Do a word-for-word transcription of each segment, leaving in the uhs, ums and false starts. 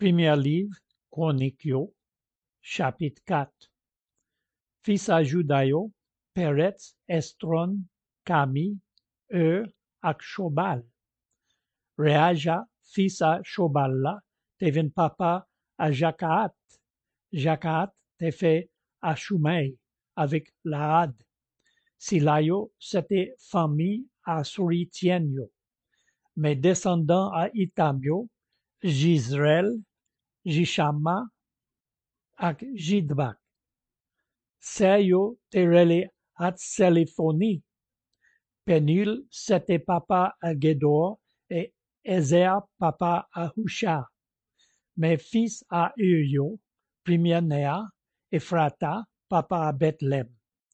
Premier livre, Chronique yo, chapitre quatre. Fils à Juda yo, Peretz, Estron, Kami, Eur, ak Shobal. Reaja, fils à Shobal la, te vin papa à Jakaat. Jakaat te fait à Shumei, avec Lahad. Sila yo, c'était famille à Souritien yo. Mes descendants à Itam yo, Jizrel, Jishama, ak Jidbak. Se yo te rele Hatselifoni. Penil c'était papa à Gedor et Ezer papa à Husha. Mes fils à Uyo, premier Néa, Ephrata, papa à Bethlehem.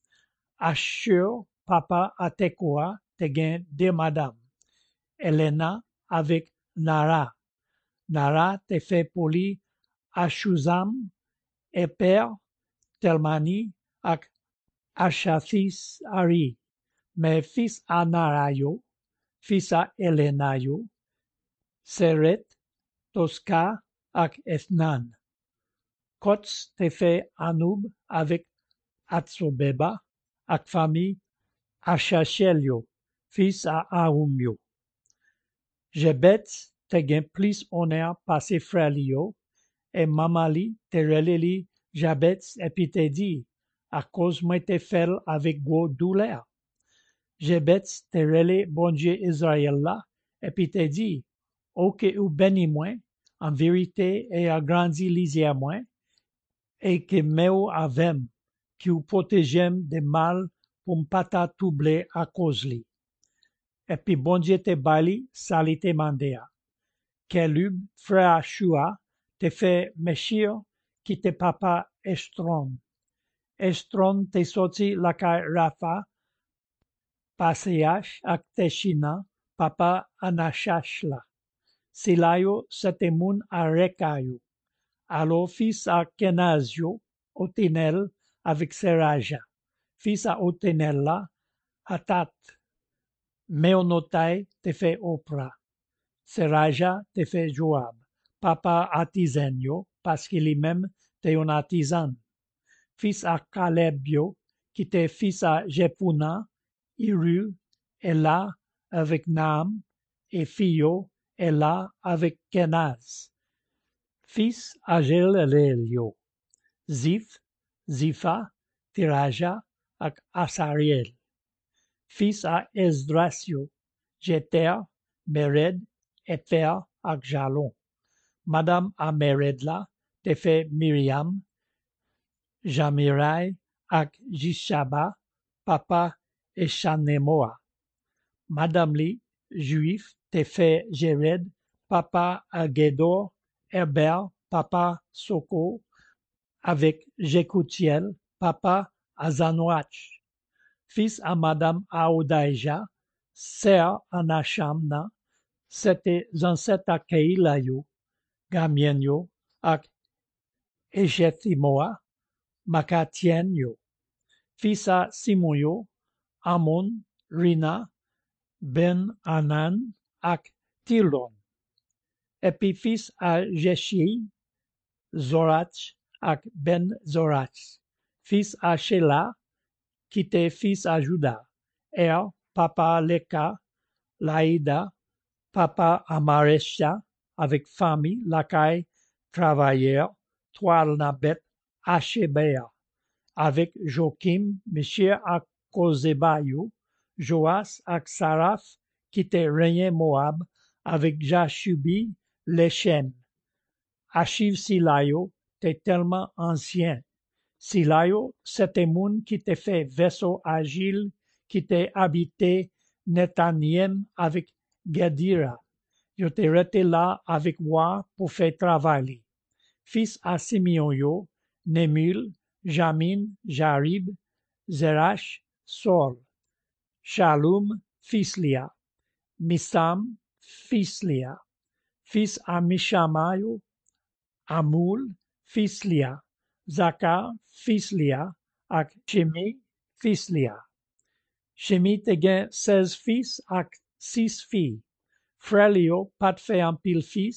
Ashur, papa à Tekoa, te gen deux madame. Elena avec Nara. Nara te fait poli Ashuzam, Eper, Telmani, ak Ashathis Ari. Mes fils à Narayo, fils à Elenayo, Seret, Tosca, ak Ethnan. Kotz te fait Anub avec Atsobeba, ak famille Achachelio, fils à Aumio. Jebet te gen plus honneur par ses frères lio, et mamali te releli Jabet epi te di, à cause moi te fel avec gros douleur. Jebet te rele bon Dieu Israël là, epi te di, ok ou béni moi, en vérité et agrandi lisière moi, et que meo avem, qui ou protégem de mal pour m'pata toublé à cause li. Et puis bon Dieu te bali, sali te mandea. Kelub, frère Ashua, te fait mechir, qui te papa Estron. Estron te sorti la kai Rafa, Paseach ak Teshina, papa Anashashla. Silayo sete moun a Rekayo. Alors fils à Kenazio, Otinel, avec Seraja. Fils à Otinel là, Hatat. Meonotai te fait Oprah. Seraja te fait Joab. Papa Atizenio, parce qu'il est même te un artisan. Fils à Calebio, qui était fils à Jepuna, Iru, est là avec Naam, et Fio est là avec Kenaz. Fils à Gelelio, Ziph, Zipha, Tiraja, ak Asariel. Fils à Esdrasio, Jeter, Mered, Eper, ak Jalon. Madame à Meredla, te fait Myriam, Jamirai, ak Jishaba, papa Eshanemoa. Madame li, juif, te fait Jered, papa à Gedor, Heber, papa Soko, avec Jekoutiel, papa à Zanoach. Fils à madame Aodaïja, sœur à Nachamna, c'était ancêtres à Keilayo, Gamienyo, ak Ejethimoa, Makatienyo. Fils à Simoyo, Amon, Rina, Ben Anan, ak Tilon. Et puis fils à Jeshi, Zorach, ak Ben Zorach. Fils à Shelah, qui était fils à Juda. Er, papa Leka, Laïda, papa Amaresha, avec famille, lacaille, travailleur, toile nabet, Achebea, avec Joachim, monsieur à Kozebayu, Joas ak Saraf, qui était régné Moab, avec Jashubi, Lechem. Achiv Silayo, t'es tellement ancien. Silayo, c'était moun qui te fait vaisseau agile, qui t'est habité Netaniem avec Gedira. Yo te rete là avec moi pour faire travailler. Fils à Simeon yo, Nemul, Jamin, Jarib, Zerach, Sol. Shalom, fils Lia. Misam, fils Lia. Fils à Mishamayo, Amul, fils Lia. Zakar, fils Lia, ak Shemi, fils Lia. Shemi te gen seize fils ak six filles. Frère Lio, pas de fait un pile fils,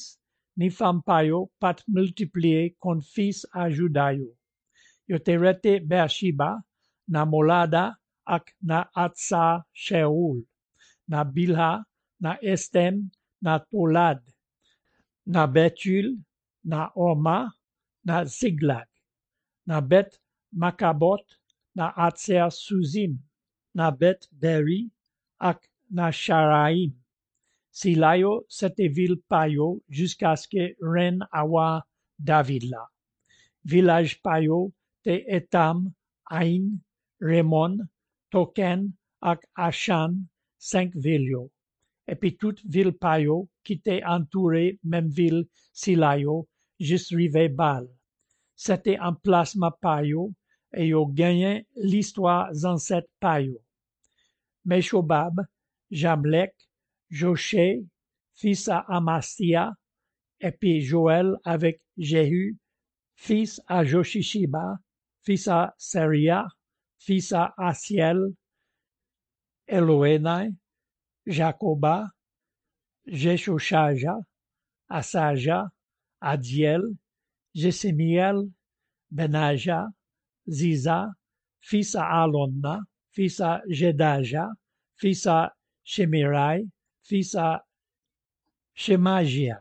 ni femme pa yo pat multiplié kon fils a Juda yo. Yo te rete Beersheba, na Molada ak na Atsa Sheol, na Bilha, na Estem, na Tolad, na Betul, na Orma, na Ziklag, na Bet Makabot, na Atser Suzim, na Bet Beri, ak na Sharaim. Si la yo sete vil pa yo jusqu'à ce que reine awa David la. Village pa yo te Etam, Ain, Remon, Token ak Ashan, cinq vil yo. Et puis toute ville pa yo qui te entouré même ville si la yo juste rive Bal. C'était emplacement pa yo et yo gagné l'histoire ancêtre pa yo. Meshobab, Jamlek, Joché, fils à Amastia, et puis Joël avec Jéhu, fils à Joshishiba, fils à Seria, fils à Asiel, Eloénai, Jacoba, Jeshoshaja, Asaja, Adiel, Jesemiel, Benaja, Ziza, fils à Alonna, fils à Jedaja, fils à Shemirai, fils à Shemagia.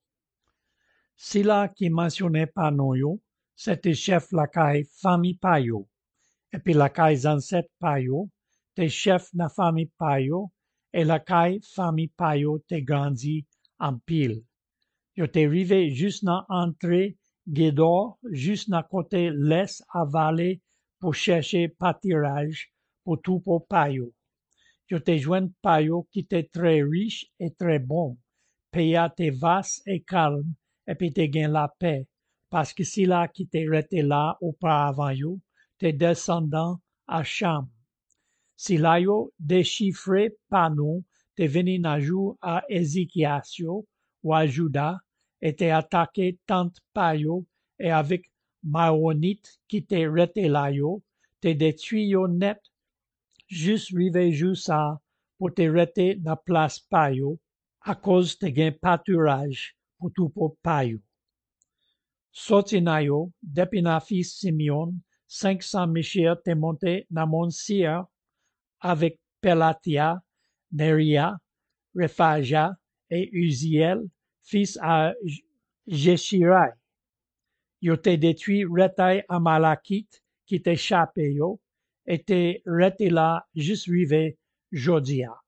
Sila qui mentionnait pas non yo, c'était chef la caille famille payo. Et puis la caille ancêtre payo, t'es chef na famille payo, et la caille famille payo t'es grandi en pile. Yo t'es rivé juste na entrée Gédor, juste na côté l'est à vallée pour chercher pâturage pour tout pour payo. Yo t'es joint payo qui t'es très riche et très bon. Paya t'es vaste et calme, et puis t'es gain la paix, parce que si là qui t'es resté là auparavant yo, t'es descendant à Cham. Si là yo déchiffré par nous, t'es venu na jour à Ézéchiasio ou à Juda, et t'es attaqué tant par yo, et avec Maronite qui t'es resté là yo, t'es détruit yo net, juste rivé jour ça, pour t'es resté na place par yo, à cause te gen pâturage pour tout pour payo. Sorti na yo, depuis na fils Simeon, cinq cents Michir te monté na mon Sir, avec Pelatia, Neria, Rephaja et Uziel, fils à Jeshirai. Yo te détruit retail Amalakite qui t'échappé yo, et te rete là juste rivé Jodia.